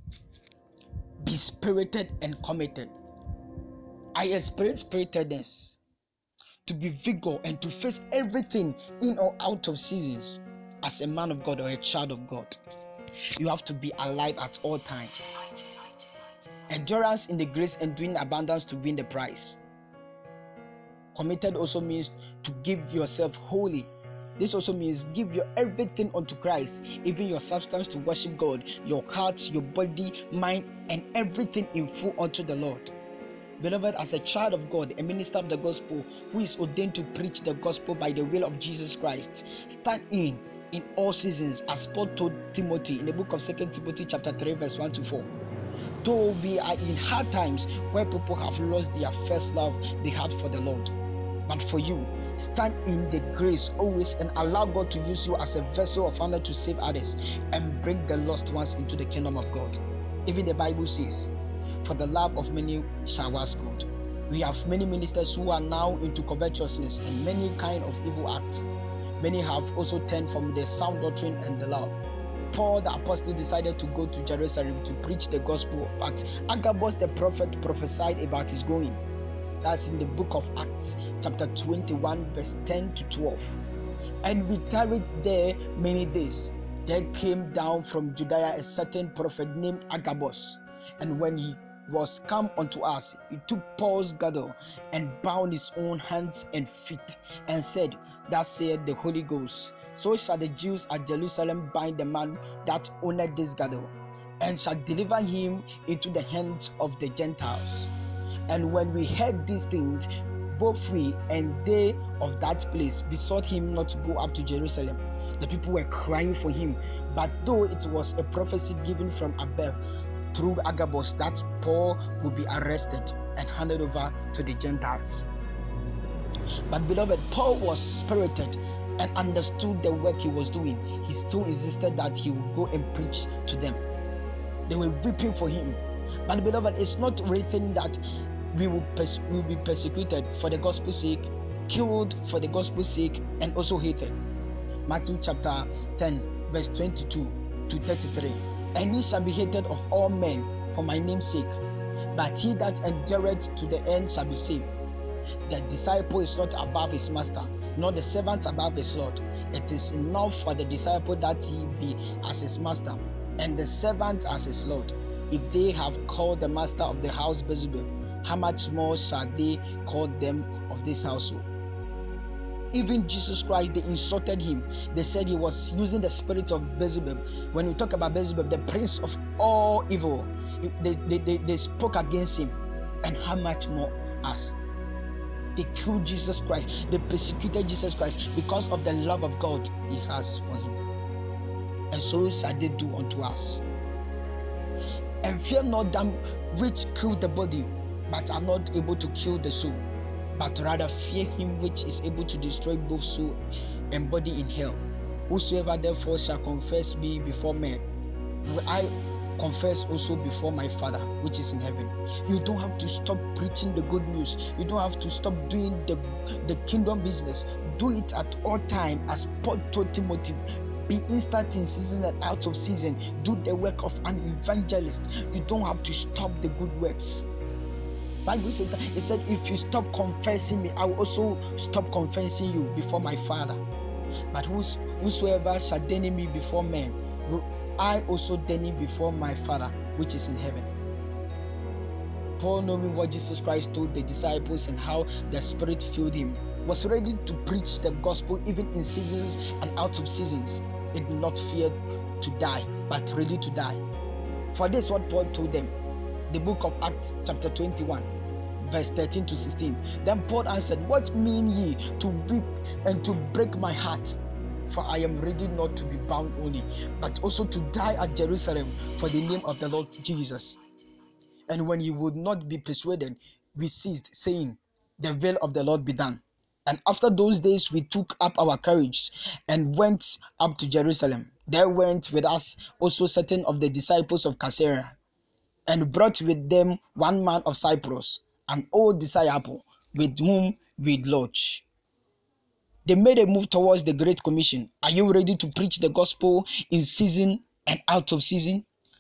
Be spirited and committed. I experience spiritedness to be vigor and to face everything in or out of seasons. As a man of God or a child of God, you have to be alive at all times. Endurance in the grace and doing abundance to win the prize. Committed also means to give yourself wholly. This also means give your everything unto Christ, even your substance to worship God, your heart, your body, mind, and everything in full unto the Lord. Beloved, as a child of God, a minister of the gospel who is ordained to preach the gospel by the will of Jesus Christ, stand in all seasons, as Paul told Timothy in the book of 2 Timothy chapter 3 verse 1 to 4. Though we are in hard times where people have lost their first love they had for the Lord, but for you, stand in the grace always and allow God to use you as a vessel of honor to save others and bring the lost ones into the kingdom of God. Even the Bible says, for the love of many shall wax cold. We have many ministers who are now into covetousness and many kind of evil acts. Many have also turned from the sound doctrine and the love. Paul the apostle decided to go to Jerusalem to preach the gospel, but Agabus the prophet prophesied about his going. That's in the book of Acts chapter 21 verse 10 to 12. And we tarried there many days. There came down from Judea a certain prophet named Agabus, and when he was come unto us, he took Paul's girdle and bound his own hands and feet, and said, thus saith the Holy Ghost, so shall the Jews at Jerusalem bind the man that owneth this girdle, and shall deliver him into the hands of the Gentiles. And when we heard these things, both we and they of that place besought him not to go up to Jerusalem. The people were crying for him, but though it was a prophecy given from above through Agabus that Paul would be arrested and handed over to the Gentiles. But beloved, Paul was spirited and understood the work he was doing. He still insisted that he would go and preach to them. They were weeping for him. But beloved, it's not written that we will be persecuted for the gospel's sake, killed for the gospel's sake, and also hated. Matthew chapter 10 verse 22 to 33. And he shall be hated of all men for my name's sake, but he that endureth to the end shall be saved. The disciple is not above his master, nor the servant above his Lord. It is enough for the disciple that he be as his master, and the servant as his Lord. If they have called the master of the house Beelzebub, how much more shall they call them of this household? Even Jesus Christ, they insulted him. They said he was using the spirit of Beelzebub. When we talk about Beelzebub, the prince of all evil, they spoke against him. And how much more us? They killed Jesus Christ. They persecuted Jesus Christ because of the love of God he has for him. And so shall they do unto us. And fear not them which kill the body, but are not able to kill the soul, but rather fear him which is able to destroy both soul and body in hell. Whosoever therefore shall confess me before men, will I confess also before my Father which is in heaven. You don't have to stop preaching the good news. You don't have to stop doing the kingdom business. Do it at all time, as Paul told Timothy. Be instant in season and out of season. Do the work of an evangelist. You don't have to stop the good works. Bible says that it said, if you stop confessing me, I will also stop confessing you before my Father. But whosoever shall deny me before men, will I also deny before my Father which is in heaven. Paul, knowing what Jesus Christ told the disciples and how the Spirit filled him, was ready to preach the gospel even in seasons and out of seasons. He did not fear to die, but ready to die. For this is what Paul told them. The book of Acts chapter 21 verse 13 to 16. Then Paul answered, what mean ye to weep and to break my heart? For I am ready not to be bound only, but also to die at Jerusalem for the name of the Lord Jesus. And when he would not be persuaded, we ceased, saying, the will of the Lord be done. And after those days we took up our courage and went up to Jerusalem. There went with us also certain of the disciples of Caesarea, and brought with them one man of Cyprus, an old disciple, with whom we lodged. They made a move towards the Great Commission. Are you ready to preach the gospel in season and out of season?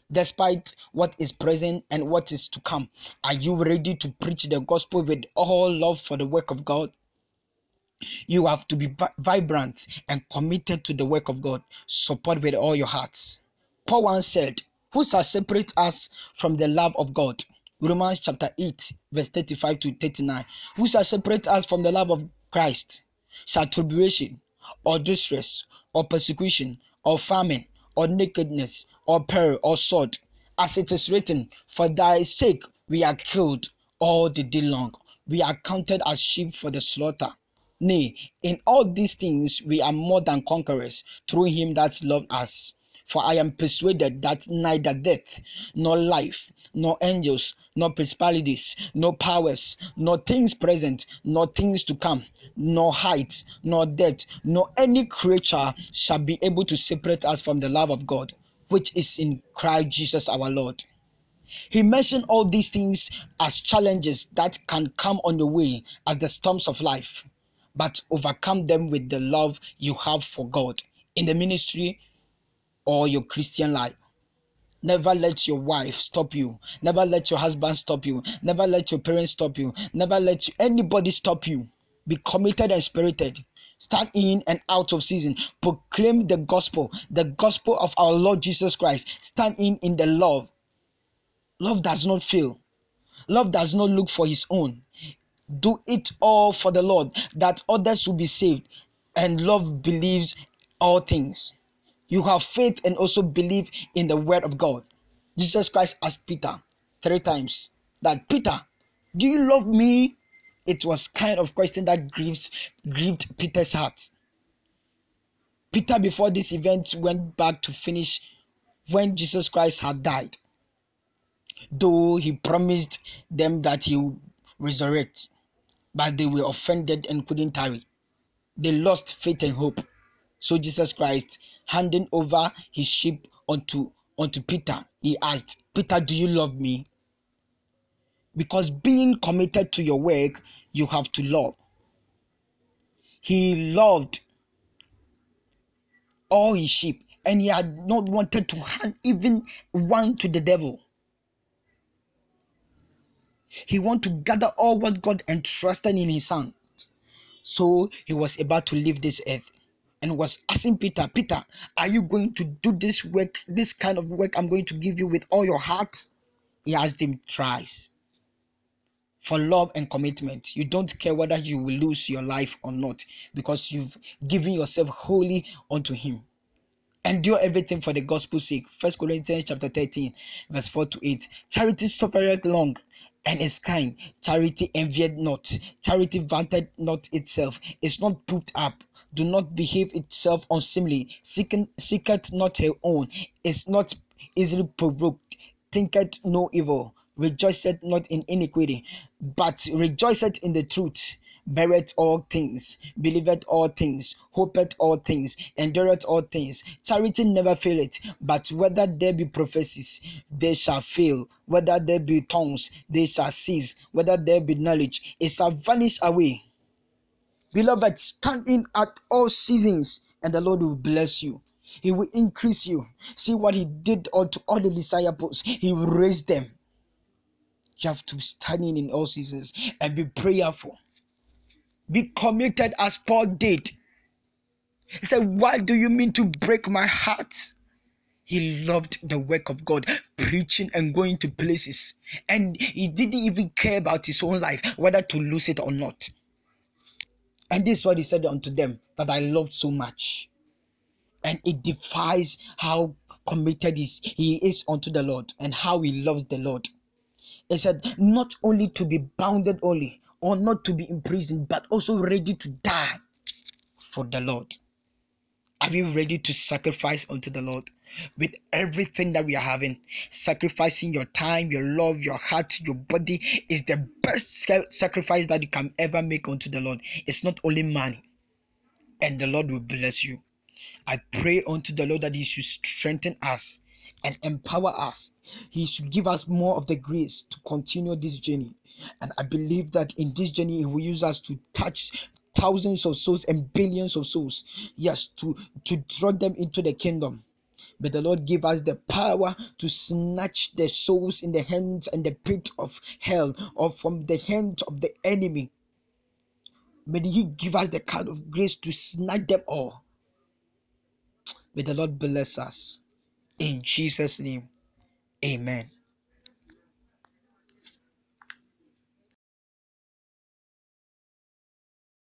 despite what is present and what is to come? Are you ready to preach the gospel with all love for the work of God? You have to be vibrant and committed to the work of God. Support with all your hearts. Paul once said, "Who shall separate us from the love of God?" Romans chapter 8, verse 35 to 39. Who shall separate us from the love of Christ? Shall tribulation, or distress, or persecution, or famine, or nakedness, or peril, or sword? As it is written, "For thy sake we are killed all the day long. We are counted as sheep for the slaughter." Nay, in all these things we are more than conquerors through him that loved us. For I am persuaded that neither death, nor life, nor angels, nor principalities, nor powers, nor things present, nor things to come, nor height, nor depth, nor any creature shall be able to separate us from the love of God, which is in Christ Jesus our Lord. He mentioned all these things as challenges that can come on your way as the storms of life, but overcome them with the love you have for God in the ministry or your Christian life. Never let your wife stop you. Never let your husband stop you. Never let your parents stop you. Never let anybody stop you. Be committed and spirited. Stand in and out of season. Proclaim the gospel of our Lord Jesus Christ. Stand in the love. Love does not fail. Love does not look for his own. Do it all for the Lord, that others will be saved. And love believes all things. You have faith and also believe in the word of God. Jesus Christ asked Peter 3 times that, "Peter, do you love me?" It was kind of question that grieved Peter's heart. Peter, before this event, went back to finish when Jesus Christ had died. Though he promised them that he would resurrect, but they were offended and couldn't tarry. They lost faith and hope. So Jesus Christ, handing over his sheep unto Peter, he asked, "Peter, do you love me?" Because being committed to your work, you have to love. He loved all his sheep, and he had not wanted to hand even one to the devil. He wanted to gather all what God entrusted in his hand. So he was about to leave this earth and was asking Peter, "Peter, are you going to do this work, this kind of work I'm going to give you with all your heart?" He asked him thrice. For love and commitment, you don't care whether you will lose your life or not, because you've given yourself wholly unto him. Endure everything for the gospel's sake. 1 Corinthians chapter 13, verse 4 to 8. Charity suffereth long and is kind. Charity envieth not. Charity vaunteth not itself, is not puffed up, do not behave itself unseemly, seeketh not her own, is not easily provoked, thinketh no evil, rejoiceth not in iniquity, but rejoiceth in the truth, beareth all things, believeth all things, hopeth all things, endureth all things. Charity never faileth, but whether there be prophecies, they shall fail, whether there be tongues, they shall cease, whether there be knowledge, it shall vanish away. Beloved, stand in at all seasons, and the Lord will bless you. He will increase you. See what he did unto all the disciples. He raised them. You have to stand in all seasons and be prayerful. Be committed as Paul did. He said, "Why do you mean to break my heart?" He loved the work of God, preaching and going to places. And he didn't even care about his own life, whether to lose it or not. And this is what he said unto them, that I loved so much. And it defies how committed he is unto the Lord and how he loves the Lord. He said, not only to be bounded only, or not to be imprisoned, but also ready to die for the Lord. Are we ready to sacrifice unto the Lord with everything that we are having? Sacrificing your time, your love, your heart, your body is the best sacrifice that you can ever make unto the Lord. It's not only money, and the Lord will bless you. I pray unto the Lord that he should strengthen us and empower us. He should give us more of the grace to continue this journey. And I believe that in this journey, he will use us to touch thousands of souls and billions of souls. Yes, to draw them into the kingdom. May the Lord give us the power to snatch the souls in the hands and the pit of hell, or from the hands of the enemy. May He give us the kind of grace to snatch them all. May the Lord bless us. In Jesus' name, amen.